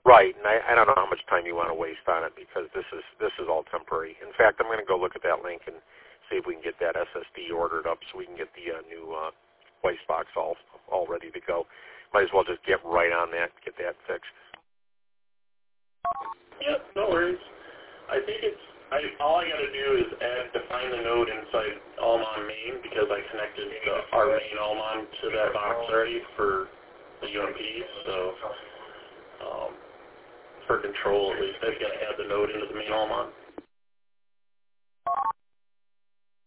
Right, and I don't know how much time you want to waste on it because this is all temporary. In fact, I'm going to go look at that link and see if we can get that SSD ordered up so we can get the new waste box all ready to go. Might as well just get right on that, get that fixed. Yep, no worries. I think all I got to do is define the node inside Almon main because I connected our main Almon to that box already for the UMP, so for control at least, I've got to add the node into the main Almon.